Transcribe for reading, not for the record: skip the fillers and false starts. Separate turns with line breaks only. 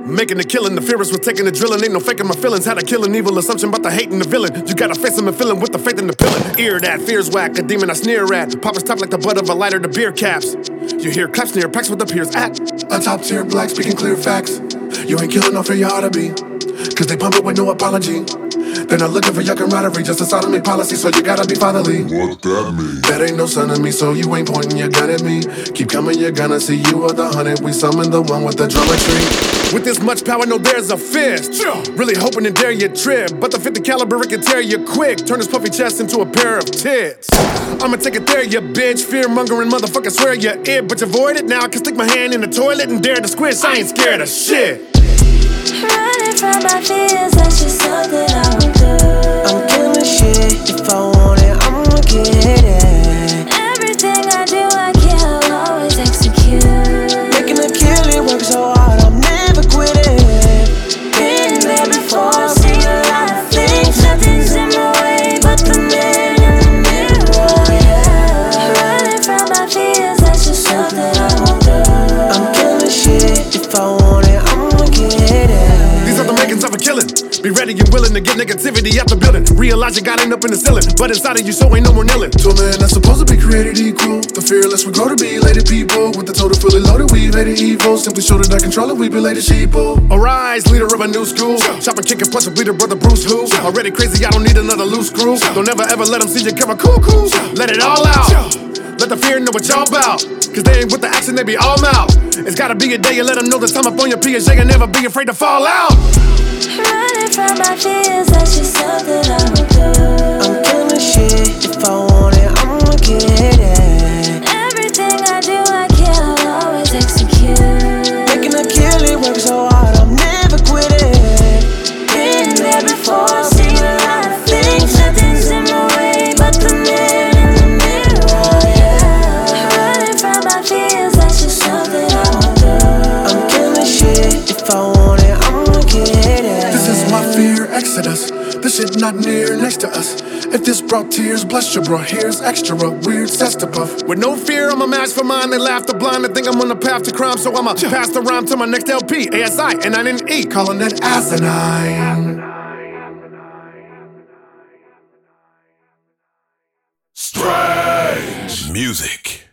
Making the killing, the fearless was taking the drilling. Ain't no faking my feelings. Had a killing evil assumption about the hating the villain. You gotta face him and fill him with the faith in the pillin'. Ear that fears whack, a demon I sneer at. Pop his top like the butt of a lighter to beer caps. You hear claps near packs with the peers at.
A top tier black speaking clear facts. You ain't killing off where you ought to be. Cause they pump it with no apology. They're not looking for your camaraderie, just a sodomy policy, so you gotta be fatherly.
What that mean?
That ain't no son of me, so you ain't pointing your gun at me. Keep coming, you're gonna see you are the hunted. We summon the one with the geometry.
With this much power, no there's a fist. Really hoping to dare you trip, but the 50 caliber it can tear you quick. Turn his puffy chest into a pair of tits. I'ma take it there, you bitch. Fear-mongering motherfucker, swear you're it, but you avoid it now. I can stick my hand in the toilet and dare to squish. I ain't scared of shit.
Running from my fears, that's just something I would do.
I'm killing shit, if I want it, I'ma get it.
Everything I do, I kill, always execute.
Making a kill it, work so hard, I'm never quitting.
Been there before, seen a lot of things. Nothing's in my way but the man in the mirror, yeah. Running from my fears, that's just something I would do.
I'm killing shit, if I want it, I'ma get it.
These are the makings of a killing. Be ready and willing to get negativity out the building. Realize you got ain't up in the ceiling, but inside of you so ain't no more kneeling.
To a man that's supposed to be created equal, the fearless we grow to be elated people. With the total fully loaded, we evaded evil. Simply show that I control it, we belated sheeple.
Arise, leader of a new school. Chop and kick and punch a bleeder, brother Bruce who? Already crazy, I don't need another loose screw. Don't ever ever let them see you cover cuckoo. Let it all out. Let the fear know what y'all about. Cause they ain't with the action, they be all mouth. It's gotta be a day you let them know the time up on your Piaget and never be afraid to fall out.
Running from my fears, that's just something I would do.
I'm killing shit, if I want it, I'ma get it.
Everything I do, I kill, always execute.
Making a kill it, work so hard, I'm never quitting.
Been there before, seen a lot of things. Nothing's in my way but the man in the mirror, yeah. Running from my fears, that's just something I would do.
I'm killing shit, if I want it, I'ma get it.
This is my fear exodus. This shit not near next to us. If this brought tears, bless you, bro. Here's extra weird cess to puff.
With no fear, I'm a match for mine. They laugh the blind. They think I'm on the path to crime, so I'ma pass the rhyme to my next LP. ASI and I didn't eat.
Calling it asinine.
Strange music.